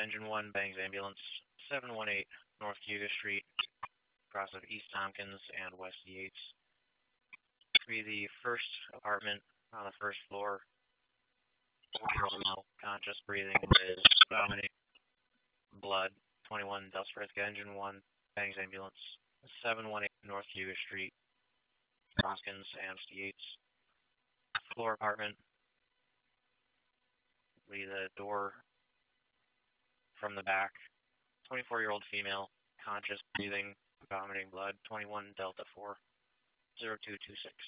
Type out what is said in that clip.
Engine 1, bangs ambulance, 718 North Cuga Street, cross of East Tompkins and West Yates. To be the first apartment on the first floor. 4-year-old male, conscious, breathing, with vomiting, blood. 21 Del Frisco Engine 1, bangs ambulance, 718 North Cuga Street, Tompkins and Yates. Floor apartment. Leave the door from the back. 24-year-old female, conscious, breathing, vomiting blood. 21 Delta 4, 0226.